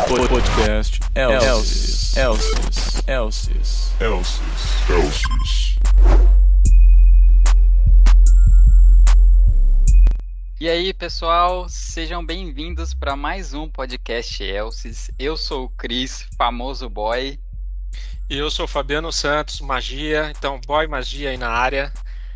Podcast Elsis. E aí, pessoal, sejam bem-vindos para mais um podcast Elsis. Eu sou o Cris, famoso boy. E eu sou o Fabiano Santos, magia. Então, boy magia aí na área.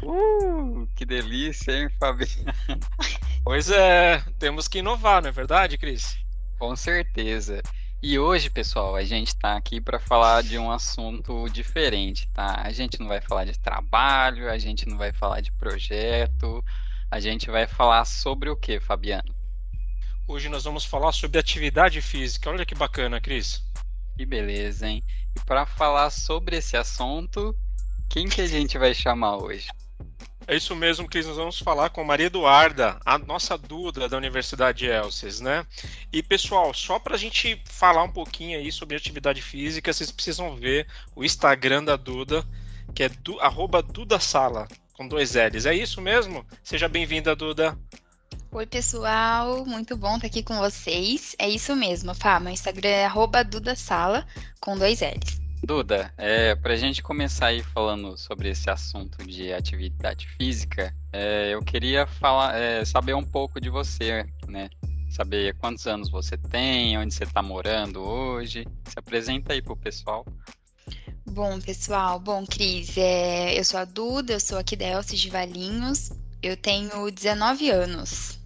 Que delícia, hein, Fabiano? Pois é, temos que inovar, não é verdade, Cris? Com certeza. E hoje, pessoal, a gente está aqui para falar de um assunto diferente, tá? A gente não vai falar de trabalho, a gente não vai falar de projeto, a gente vai falar sobre o que, Fabiano? Hoje nós vamos falar sobre atividade física. Olha que bacana, Cris. Que beleza, hein? E para falar sobre esse assunto, quem que a gente vai chamar hoje? É isso mesmo, Cris. Nós vamos falar com Maria Eduarda, a nossa Duda da Universidade Elsis, né? E, pessoal, só para a gente falar um pouquinho aí sobre atividade física, vocês precisam ver o Instagram da Duda, que é @dudasala, com 2 L's. É isso mesmo? Seja bem-vinda, Duda. Oi, pessoal, muito bom estar aqui com vocês. É isso mesmo, Fá, meu Instagram é @dudasala, com 2 L's. Duda, para a gente começar aí falando sobre esse assunto de atividade física, eu queria saber um pouco de você, né? Saber quantos anos você tem, onde você está morando hoje. Se apresenta aí pro pessoal. Bom, pessoal, Cris, eu sou a Duda, eu sou aqui da Elsis de Valinhos, eu tenho 19 anos.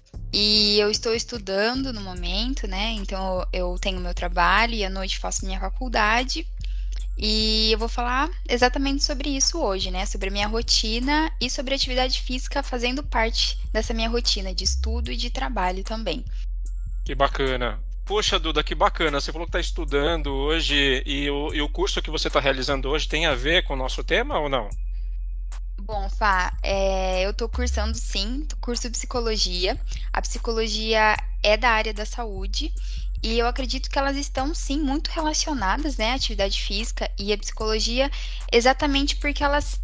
E eu estou estudando no momento, né? Então eu tenho meu trabalho e à noite faço minha faculdade. E eu vou falar exatamente sobre isso hoje, né? Sobre a minha rotina e sobre a atividade física fazendo parte dessa minha rotina de estudo e de trabalho também. Que bacana. Poxa, Duda, que bacana. Você falou que está estudando hoje e o curso que você está realizando hoje tem a ver com o nosso tema ou não? Bom, Fá, eu tô cursando sim, curso psicologia. A psicologia é da área da saúde e eu acredito que elas estão sim muito relacionadas, né, à atividade física e à psicologia, exatamente porque elas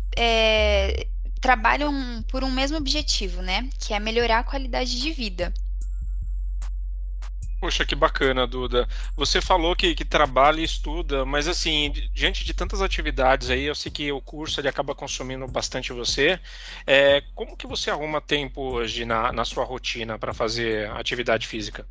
trabalham por um mesmo objetivo, né, que é melhorar a qualidade de vida. Poxa, que bacana, Duda. Você falou que trabalha e estuda, mas assim, diante de tantas atividades aí, eu sei que o curso ele acaba consumindo bastante você. Como que você arruma tempo hoje na sua rotina para fazer atividade física?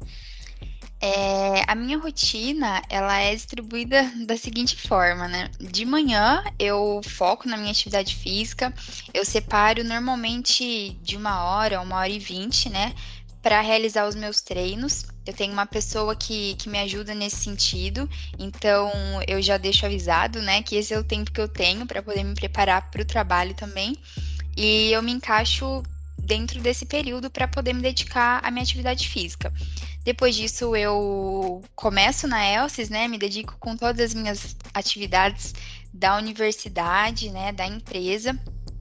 A minha rotina, ela é distribuída da seguinte forma, né? De manhã, eu foco na minha atividade física, eu separo normalmente de 1 hora e 20, né? Para realizar os meus treinos. Eu tenho uma pessoa que me ajuda nesse sentido, então eu já deixo avisado, né, que esse é o tempo que eu tenho para poder me preparar para o trabalho também, e eu me encaixo dentro desse período para poder me dedicar à minha atividade física. Depois disso, eu começo na Elsis, né, me dedico com todas as minhas atividades da universidade, né, da empresa,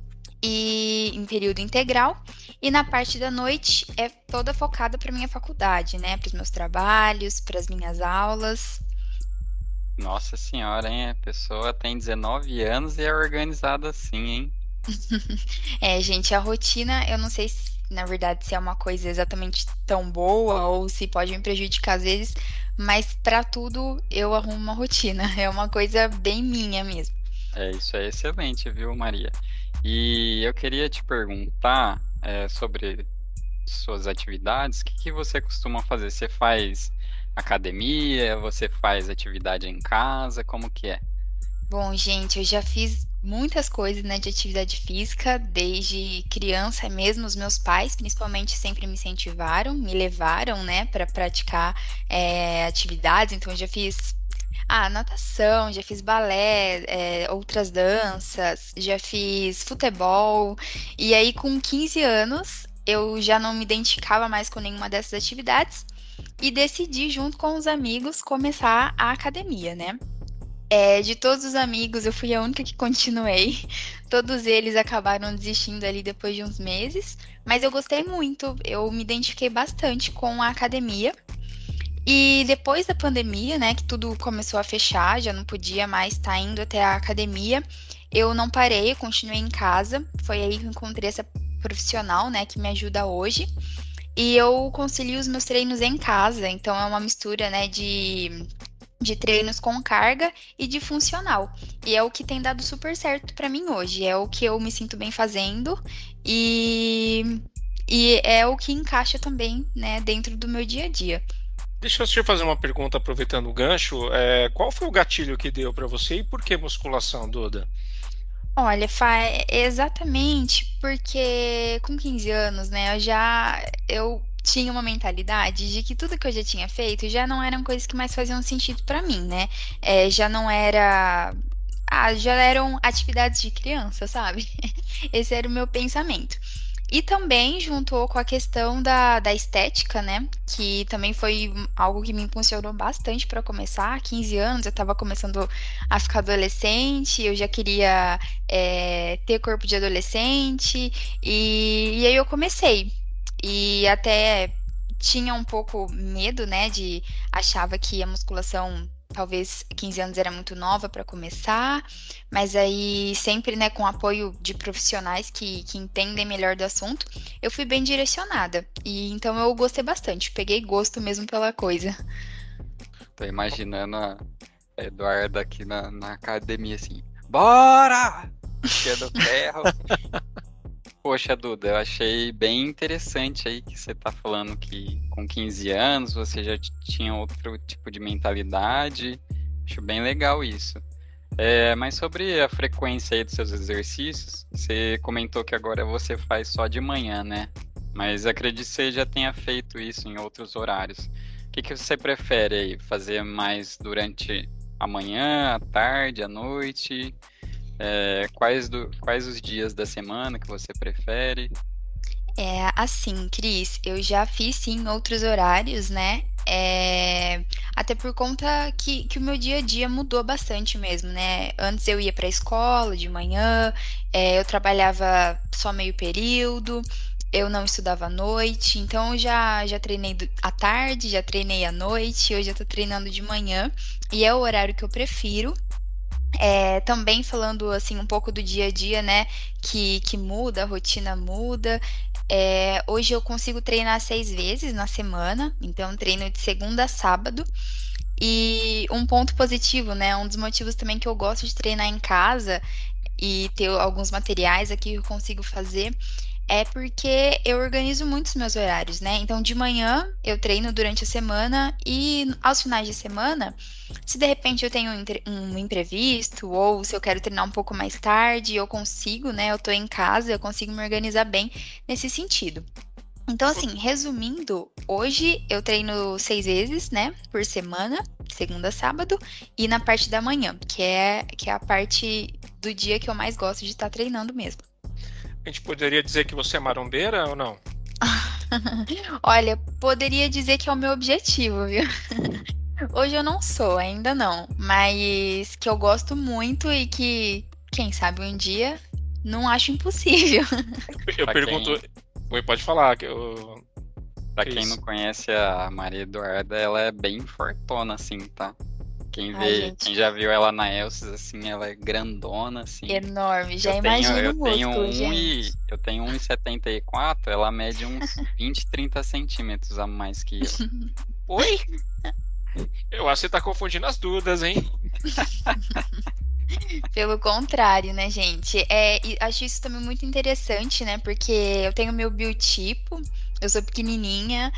e em período integral, e na parte da noite é toda focada para minha faculdade, né, para os meus trabalhos, para as minhas aulas. Nossa senhora, hein? A pessoa tem 19 anos e é organizada assim, hein? Gente, a rotina, eu não sei se, na verdade, se é uma coisa exatamente tão boa ou se pode me prejudicar às vezes, mas para tudo eu arrumo uma rotina, é uma coisa bem minha mesmo. Isso é excelente, viu, Maria? E eu queria te perguntar sobre suas atividades. O que você costuma fazer? Você faz academia? Você faz atividade em casa? Como que é? Bom, gente, eu já fiz muitas coisas, né, de atividade física, desde criança mesmo. Os meus pais, principalmente, sempre me incentivaram, me levaram, né, para praticar atividades. Então, eu já fiz natação, já fiz balé, outras danças, já fiz futebol. E aí, com 15 anos, eu já não me identificava mais com nenhuma dessas atividades e decidi, junto com os amigos, começar a academia, né? De todos os amigos, eu fui a única que continuei. Todos eles acabaram desistindo ali depois de uns meses, mas eu gostei muito, eu me identifiquei bastante com a academia. E depois da pandemia, né, que tudo começou a fechar, já não podia mais estar indo até a academia, eu não parei, eu continuei em casa. Foi aí que eu encontrei essa profissional, né, que me ajuda hoje. E eu concilio os meus treinos em casa, então é uma mistura, né, de treinos com carga e de funcional. E é o que tem dado super certo pra mim hoje. É o que eu me sinto bem fazendo e, e é o que encaixa também, né, dentro do meu dia a dia. Deixa eu te fazer uma pergunta aproveitando o gancho. Qual foi o gatilho que deu para você e por que musculação, Duda? Olha, exatamente porque com 15 anos, né, eu tinha uma mentalidade de que tudo que eu já tinha feito já não eram coisas que mais faziam sentido pra mim, né? Já não era, já eram atividades de criança, sabe? Esse era o meu pensamento. E também juntou com a questão da estética, né? Que também foi algo que me impulsionou bastante para começar. 15 anos, eu estava começando a ficar adolescente, eu já queria ter corpo de adolescente, e aí eu comecei. E até tinha um pouco medo, né? Achava que a musculação. Talvez 15 anos era muito nova para começar, mas aí sempre, né, com apoio de profissionais que entendem melhor do assunto, eu fui bem direcionada. E então eu gostei bastante, peguei gosto mesmo pela coisa. Tô imaginando a Eduarda aqui na academia assim. Bora! Que é do ferro. Poxa, Duda, eu achei bem interessante aí que você tá falando que com 15 anos você já tinha outro tipo de mentalidade. Acho bem legal isso. Mas sobre a frequência aí dos seus exercícios, você comentou que agora você faz só de manhã, né? Mas acredito que você já tenha feito isso em outros horários. O que você prefere aí? Fazer mais durante a manhã, a tarde, a noite? Quais os dias da semana que você prefere? Assim, Cris, eu já fiz sim em outros horários, né? Até por conta que o meu dia a dia mudou bastante mesmo, né? Antes eu ia para a escola de manhã, eu trabalhava só meio período, eu não estudava à noite, então eu já treinei à tarde, já treinei à noite, hoje eu tô treinando de manhã, e é o horário que eu prefiro. Também falando assim um pouco do dia a dia, né? Que muda, a rotina muda. Hoje eu consigo treinar 6 vezes na semana, então treino de segunda a sábado. E um ponto positivo, né? Um dos motivos também que eu gosto de treinar em casa e ter alguns materiais aqui que eu consigo fazer é porque eu organizo muito os meus horários, né? Então, de manhã eu treino durante a semana e aos finais de semana, se de repente eu tenho um imprevisto ou se eu quero treinar um pouco mais tarde, eu consigo, né? Eu tô em casa, eu consigo me organizar bem nesse sentido. Então, assim, resumindo, hoje eu treino 6 vezes, né, por semana, segunda a sábado, e na parte da manhã, que é a parte do dia que eu mais gosto de estar treinando mesmo. A gente poderia dizer que você é marombeira ou não? Olha, poderia dizer que é o meu objetivo, viu? Hoje eu não sou, ainda não, mas que eu gosto muito e que, quem sabe um dia, não acho impossível. Eu Pra pergunto. Oi, pode falar. Pra quem não conhece a Maria Eduarda, ela é bem fortona, assim, tá? Quem Gente. quem já viu ela na Elsis, assim, ela é grandona, assim. Enorme, já imagino o músculo, gente. Eu tenho 1,74, ela mede uns 20, 30 centímetros a mais que eu. Oi? Eu acho que você tá confundindo as Dudas, hein? Pelo contrário, né, gente? E acho isso também muito interessante, né? Porque eu tenho meu biotipo, eu sou pequenininha,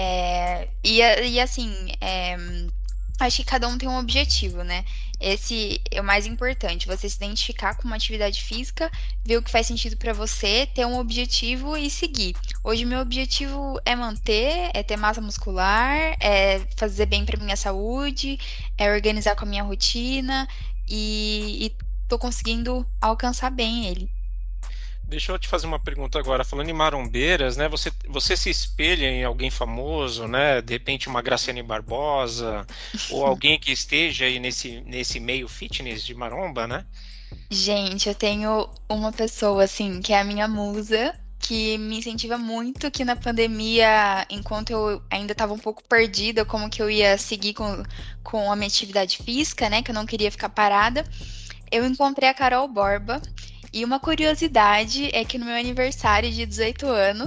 e assim, acho que cada um tem um objetivo, né? Esse é o mais importante, você se identificar com uma atividade física, ver o que faz sentido pra você, ter um objetivo e seguir. Hoje meu objetivo é manter, é ter massa muscular, é fazer bem pra minha saúde, é organizar com a minha rotina e tô conseguindo alcançar bem ele. Deixa eu te fazer uma pergunta agora. Falando em marombeiras, né? Você se espelha em alguém famoso, né? De repente uma Graciane Barbosa, ou alguém que esteja aí nesse meio fitness de maromba, né? Gente, eu tenho uma pessoa assim que é a minha musa, que me incentiva muito aqui na pandemia, enquanto eu ainda estava um pouco perdida, como que eu ia seguir com a minha atividade física, né? Que eu não queria ficar parada. Eu encontrei a Carol Borba. E uma curiosidade é que no meu aniversário de 18 anos,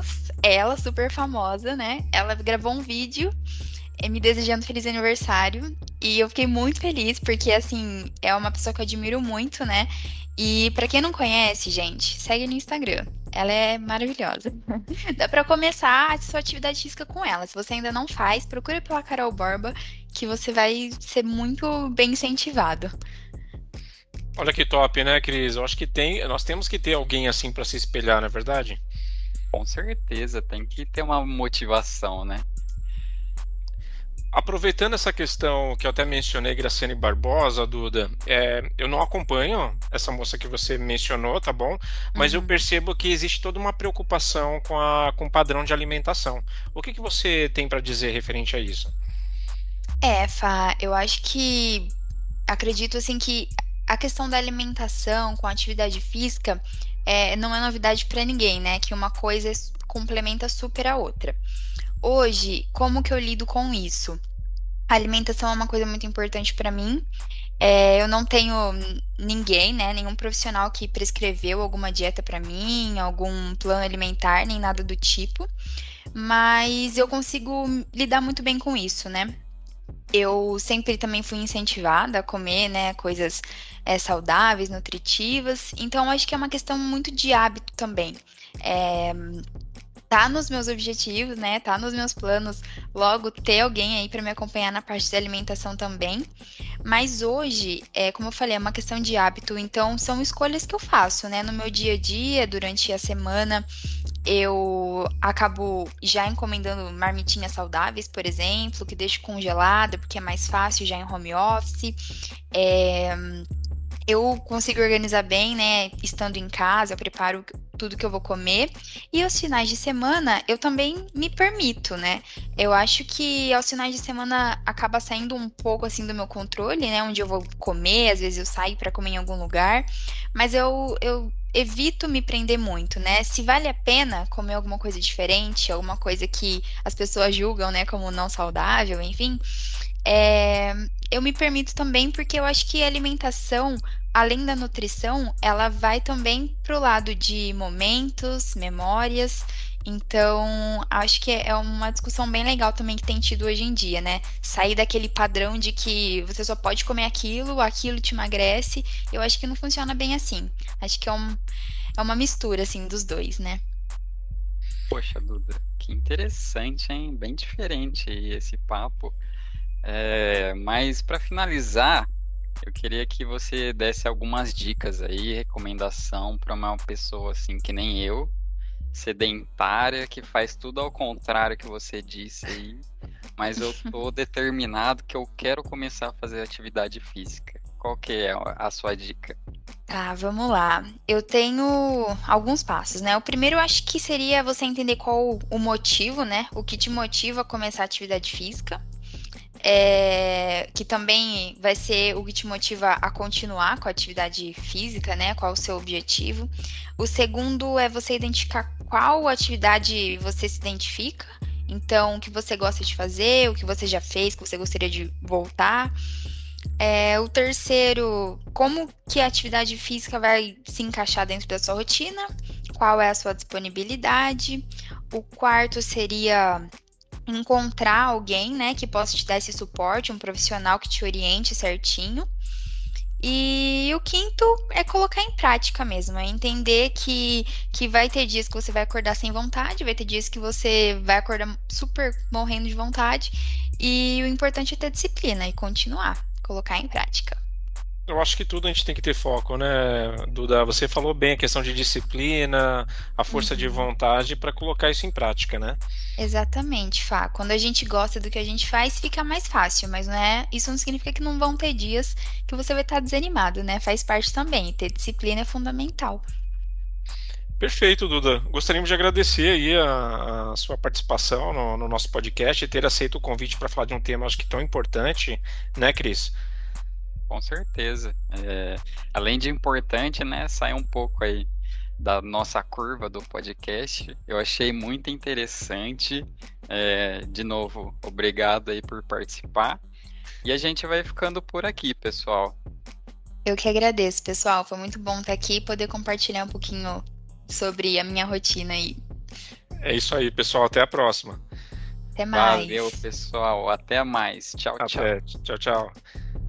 ela, super famosa, né? Ela gravou um vídeo me desejando feliz aniversário. E eu fiquei muito feliz, porque, assim, é uma pessoa que eu admiro muito, né? E pra quem não conhece, gente, segue no Instagram. Ela é maravilhosa. Dá pra começar a sua atividade física com ela. Se você ainda não faz, procura pela Carol Borba, que você vai ser muito bem incentivado. Olha que top, né, Cris? Eu acho que nós temos que ter alguém assim para se espelhar, não é verdade? Com certeza, tem que ter uma motivação, né? Aproveitando essa questão que eu até mencionei, Graciane Barbosa, Duda, eu não acompanho essa moça que você mencionou, tá bom? Mas eu percebo que existe toda uma preocupação com o padrão de alimentação. O que você tem para dizer referente a isso? Fá, eu acho que acredito assim que a questão da alimentação com a atividade física não é novidade para ninguém, né? Que uma coisa complementa super a outra. Hoje, como que eu lido com isso? A alimentação é uma coisa muito importante para mim. Eu não tenho ninguém, né? Nenhum profissional que prescreveu alguma dieta para mim, algum plano alimentar, nem nada do tipo. Mas eu consigo lidar muito bem com isso, né? Eu sempre também fui incentivada a comer, né, coisas saudáveis, nutritivas. Então, acho que é uma questão muito de hábito também. Tá nos meus objetivos, né? Tá nos meus planos logo ter alguém aí para me acompanhar na parte de alimentação também. Mas hoje, como eu falei, é uma questão de hábito. Então, são escolhas que eu faço, né? No meu dia a dia, durante a semana, eu acabo já encomendando marmitinhas saudáveis, por exemplo, que deixo congelada, porque é mais fácil já em home office. Eu consigo organizar bem, né? Estando em casa, eu preparo tudo que eu vou comer. E aos finais de semana, eu também me permito, né? Eu acho que aos finais de semana acaba saindo um pouco assim do meu controle, né? Onde eu vou comer, às vezes eu saio para comer em algum lugar. Mas eu evito me prender muito, né? Se vale a pena comer alguma coisa diferente, alguma coisa que as pessoas julgam, né, como não saudável, enfim, eu me permito também porque eu acho que a alimentação, além da nutrição, ela vai também pro lado de momentos, memórias. Então, acho que é uma discussão bem legal também que tem tido hoje em dia, né? Sair daquele padrão de que você só pode comer aquilo, aquilo te emagrece. Eu acho que não funciona bem assim. Acho que é uma mistura, assim, dos dois, né? Poxa, Duda, que interessante, hein? Bem diferente aí esse papo. Mas para finalizar, eu queria que você desse algumas dicas aí, recomendação para uma pessoa assim que nem eu, sedentária, que faz tudo ao contrário que você disse aí, mas eu tô determinado que eu quero começar a fazer atividade física. Qual que é a sua dica? Tá, vamos lá. Eu tenho alguns passos, né? O primeiro eu acho que seria você entender qual o motivo, né? O que te motiva a começar a atividade física. Que também vai ser o que te motiva a continuar com a atividade física, né? Qual o seu objetivo. O segundo é você identificar qual atividade você se identifica. Então, o que você gosta de fazer, o que você já fez, que você gostaria de voltar. O terceiro, como que a atividade física vai se encaixar dentro da sua rotina. Qual é a sua disponibilidade. O quarto seria encontrar alguém, né, que possa te dar esse suporte, um profissional que te oriente certinho. E o quinto é colocar em prática mesmo, é entender que vai ter dias que você vai acordar sem vontade, vai ter dias que você vai acordar super morrendo de vontade, e o importante é ter disciplina e continuar, colocar em prática. Eu acho que tudo a gente tem que ter foco, né, Duda? Você falou bem a questão de disciplina, a força de vontade para colocar isso em prática, né? Exatamente, Fá. Quando a gente gosta do que a gente faz, fica mais fácil, mas isso não significa que não vão ter dias que você vai estar desanimado, né? Faz parte também, e ter disciplina é fundamental. Perfeito, Duda. Gostaríamos de agradecer aí a sua participação no nosso podcast e ter aceito o convite para falar de um tema, acho que tão importante, né, Cris? Com certeza. Além de importante, né, sai um pouco aí da nossa curva do podcast. Eu achei muito interessante. De novo, obrigado aí por participar. E a gente vai ficando por aqui, pessoal. Eu que agradeço, pessoal. Foi muito bom estar aqui e poder compartilhar um pouquinho sobre a minha rotina aí. É isso aí, pessoal. Até a próxima. Até mais. Valeu, pessoal. Até mais. Tchau, tchau. Até. Tchau, tchau.